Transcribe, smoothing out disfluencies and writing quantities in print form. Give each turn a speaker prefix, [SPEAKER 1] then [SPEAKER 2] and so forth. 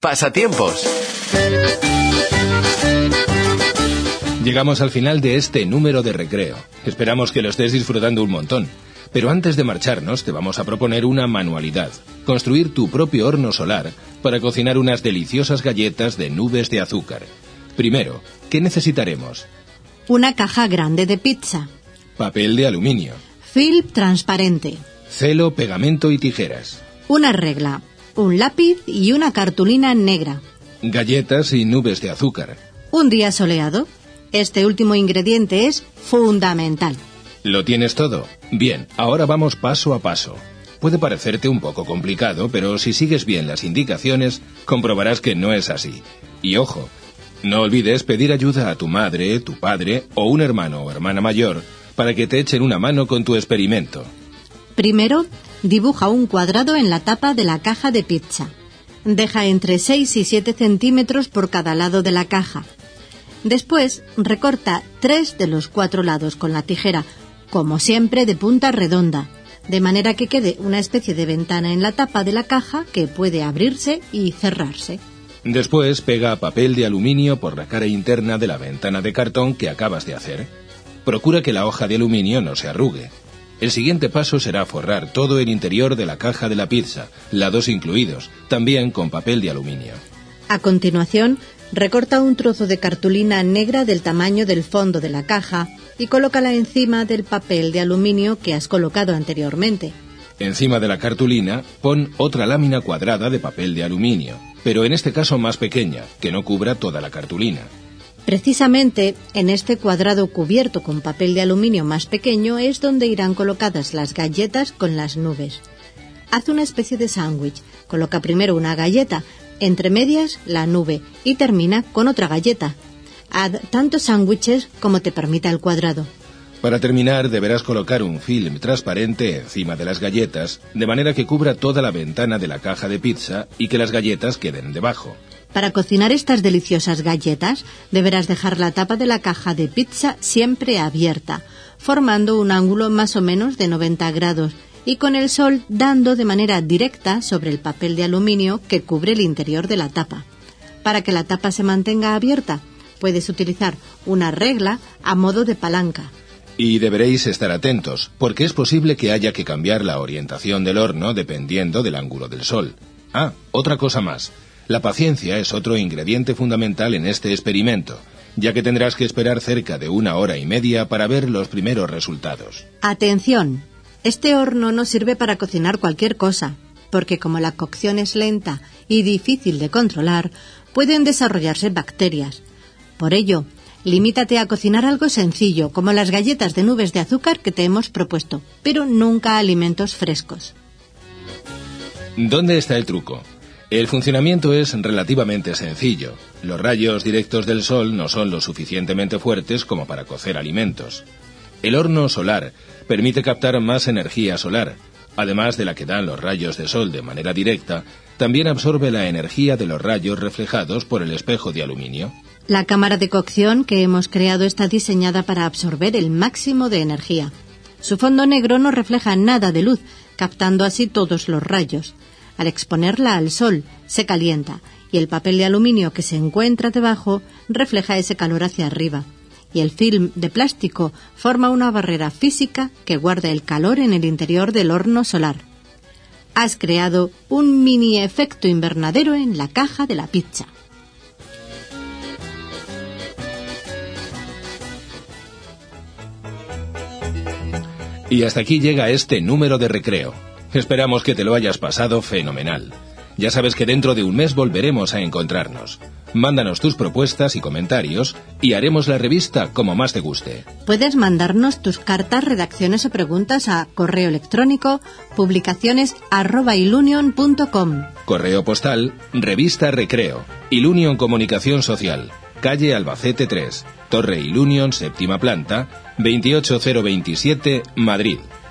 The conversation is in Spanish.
[SPEAKER 1] Pasatiempos.
[SPEAKER 2] Llegamos al final de este número de recreo. Esperamos que lo estés disfrutando un montón. Pero antes de marcharnos te vamos a proponer una manualidad. Construir tu propio horno solar para cocinar unas deliciosas galletas de nubes de azúcar. Primero, ¿qué necesitaremos?
[SPEAKER 3] Una caja grande de pizza.
[SPEAKER 2] Papel de aluminio.
[SPEAKER 3] Film transparente.
[SPEAKER 2] Celo, pegamento y tijeras.
[SPEAKER 3] Una regla, un lápiz y una cartulina negra.
[SPEAKER 2] Galletas y nubes de azúcar.
[SPEAKER 3] Un día soleado. Este último ingrediente es fundamental.
[SPEAKER 2] ¿Lo tienes todo? Bien, ahora vamos paso a paso. Puede parecerte un poco complicado, pero si sigues bien las indicaciones, comprobarás que no es así. Y ojo, no olvides pedir ayuda a tu madre, tu padre o un hermano o hermana mayor para que te echen una mano con tu experimento.
[SPEAKER 3] Primero, dibuja un cuadrado en la tapa de la caja de pizza. Deja entre 6 y 7 centímetros por cada lado de la caja. Después, recorta 3 de los 4 lados con la tijera, como siempre de punta redonda, de manera que quede una especie de ventana en la tapa de la caja que puede abrirse y cerrarse.
[SPEAKER 2] Después, pega papel de aluminio por la cara interna de la ventana de cartón que acabas de hacer. Procura que la hoja de aluminio no se arrugue. El siguiente paso será forrar todo el interior de la caja de la pizza, lados incluidos, también con papel de aluminio.
[SPEAKER 3] A continuación, recorta un trozo de cartulina negra del tamaño del fondo de la caja y colócala encima del papel de aluminio que has colocado anteriormente.
[SPEAKER 2] Encima de la cartulina, pon otra lámina cuadrada de papel de aluminio, pero en este caso más pequeña, que no cubra toda la cartulina.
[SPEAKER 3] Precisamente en este cuadrado cubierto con papel de aluminio más pequeño es donde irán colocadas las galletas con las nubes. Haz una especie de sándwich. Coloca primero una galleta, entre medias la nube y termina con otra galleta. Haz tantos sándwiches como te permita el cuadrado.
[SPEAKER 2] Para terminar, deberás colocar un film transparente encima de las galletas, de manera que cubra toda la ventana de la caja de pizza y que las galletas queden debajo.
[SPEAKER 3] Para cocinar estas deliciosas galletas, deberás dejar la tapa de la caja de pizza siempre abierta, formando un ángulo más o menos de 90 grados, y con el sol dando de manera directa sobre el papel de aluminio que cubre el interior de la tapa. Para que la tapa se mantenga abierta, puedes utilizar una regla a modo de palanca.
[SPEAKER 2] Y deberéis estar atentos, porque es posible que haya que cambiar la orientación del horno dependiendo del ángulo del sol. Ah, otra cosa más. La paciencia es otro ingrediente fundamental en este experimento, ya que tendrás que esperar cerca de 1 hora y media para ver los primeros resultados.
[SPEAKER 3] Atención. Este horno no sirve para cocinar cualquier cosa, porque como la cocción es lenta y difícil de controlar, pueden desarrollarse bacterias. Por ello, limítate a cocinar algo sencillo, como las galletas de nubes de azúcar que te hemos propuesto, pero nunca alimentos frescos.
[SPEAKER 2] ¿Dónde está el truco? El funcionamiento es relativamente sencillo. Los rayos directos del sol no son lo suficientemente fuertes como para cocer alimentos. El horno solar permite captar más energía solar. Además de la que dan los rayos de sol de manera directa, también absorbe la energía de los rayos reflejados por el espejo de aluminio.
[SPEAKER 3] La cámara de cocción que hemos creado está diseñada para absorber el máximo de energía. Su fondo negro no refleja nada de luz, captando así todos los rayos. Al exponerla al sol, se calienta, y el papel de aluminio que se encuentra debajo refleja ese calor hacia arriba. Y el film de plástico forma una barrera física que guarda el calor en el interior del horno solar. Has creado un mini efecto invernadero en la caja de la pizza.
[SPEAKER 2] Y hasta aquí llega este número de recreo. Esperamos que te lo hayas pasado fenomenal. Ya sabes que dentro de un mes volveremos a encontrarnos. Mándanos tus propuestas y comentarios y haremos la revista como más te guste.
[SPEAKER 3] Puedes mandarnos tus cartas, redacciones o preguntas a correo electrónico publicaciones@ilunion.com.
[SPEAKER 2] Correo postal, Revista Recreo, Ilunion Comunicación Social, calle Albacete 3, Torre Ilunion, 7ª planta, 28027, Madrid.